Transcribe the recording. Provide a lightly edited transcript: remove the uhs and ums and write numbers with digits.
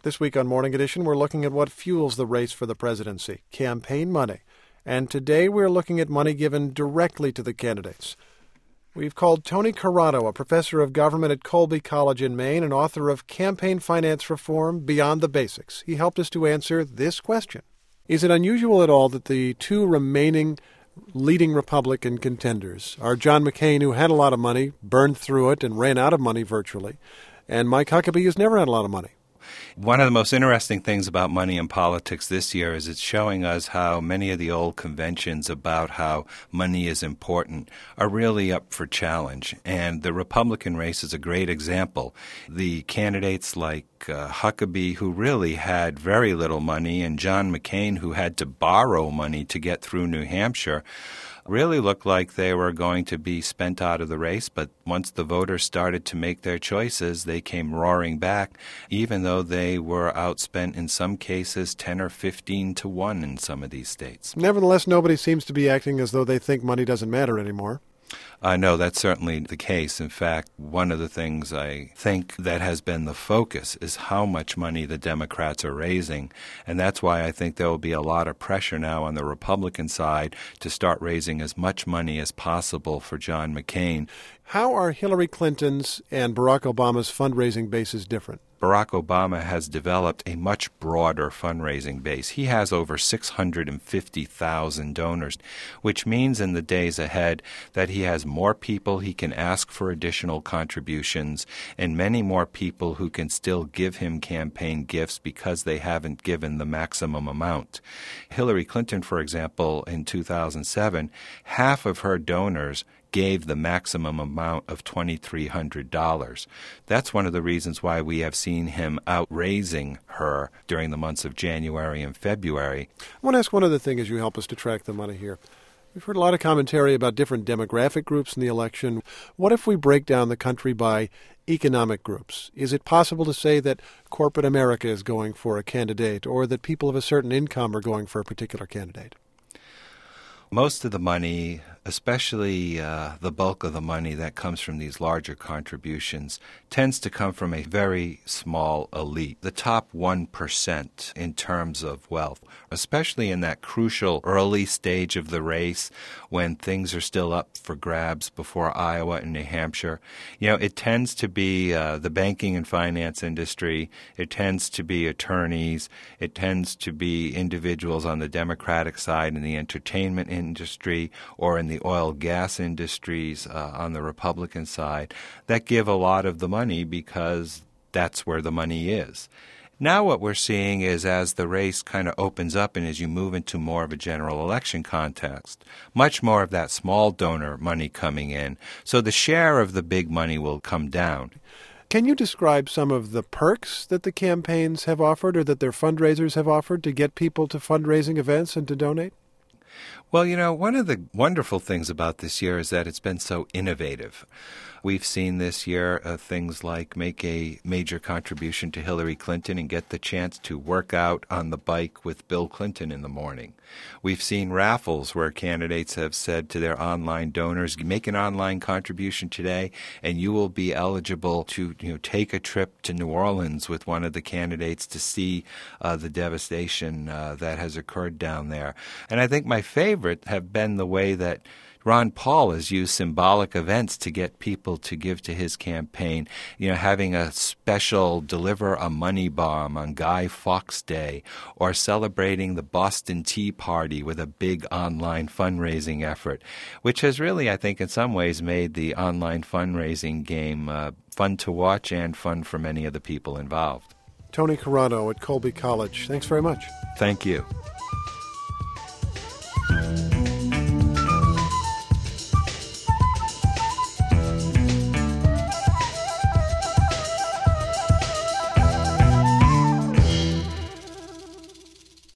This week on Morning Edition, we're looking at what fuels the race for the presidency, campaign money. And today we're looking at money given directly to the candidates. We've called Tony Corrado, a professor of government at Colby College in Maine and author of Campaign Finance Reform Beyond the Basics. He helped us to answer this question. Is it unusual at all that the two remaining leading Republican contenders are John McCain, who had a lot of money, burned through it, and ran out of money virtually, and Mike Huckabee, who's never had a lot of money? One of the most interesting things about money in politics this year is it's showing us how many of the old conventions about how money is important are really up for challenge. And the Republican race is a great example. The candidates like Huckabee, who really had very little money, and John McCain, who had to borrow money to get through New Hampshire, really looked like they were going to be spent out of the race. But once the voters started to make their choices, they came roaring back, even though they were outspent in some cases 10 or 15 to 1 in some of these states. Nevertheless, nobody seems to be acting as though they think money doesn't matter anymore. No, that's certainly the case. In fact, one of the things I think that has been the focus is how much money the Democrats are raising. And that's why I think there will be a lot of pressure now on the Republican side to start raising as much money as possible for John McCain. How are Hillary Clinton's and Barack Obama's fundraising bases different? Barack Obama has developed a much broader fundraising base. He has over 650,000 donors, which means in the days ahead that he has more people he can ask for additional contributions and many more people who can still give him campaign gifts because they haven't given the maximum amount. Hillary Clinton, for example, in 2007, half of her donors gave the maximum amount of $2,300. That's one of the reasons why we have seen him outraising her during the months of January and February. I want to ask one other thing as you help us to track the money here. We've heard a lot of commentary about different demographic groups in the election. What if we break down the country by economic groups? Is it possible to say that corporate America is going for a candidate or that people of a certain income are going for a particular candidate? Most of the money, especially the bulk of the money that comes from these larger contributions, tends to come from a very small elite, the top 1% in terms of wealth, especially in that crucial early stage of the race when things are still up for grabs before Iowa and New Hampshire. You know, it tends to be the banking and finance industry. It tends to be attorneys. It tends to be individuals on the Democratic side in the entertainment industry or in the oil gas industries on the Republican side that give a lot of the money because that's where the money is. Now what we're seeing is as the race kind of opens up and as you move into more of a general election context, much more of that small donor money coming in. So the share of the big money will come down. Can you describe some of the perks that the campaigns have offered or that their fundraisers have offered to get people to fundraising events and to donate? Well, you know, one of the wonderful things about this year is that it's been so innovative. We've seen this year things like make a major contribution to Hillary Clinton and get the chance to work out on the bike with Bill Clinton in the morning. We've seen raffles where candidates have said to their online donors, make an online contribution today and you will be eligible to take a trip to New Orleans with one of the candidates to see the devastation that has occurred down there. And I think my favorite have been the way that Ron Paul has used symbolic events to get people to give to his campaign, having a special deliver a money bomb on Guy Fawkes Day or celebrating the Boston Tea Party with a big online fundraising effort, which has really, I think, in some ways made the online fundraising game fun to watch and fun for many of the people involved. Tony Corrado at Colby College. Thanks very much. Thank you.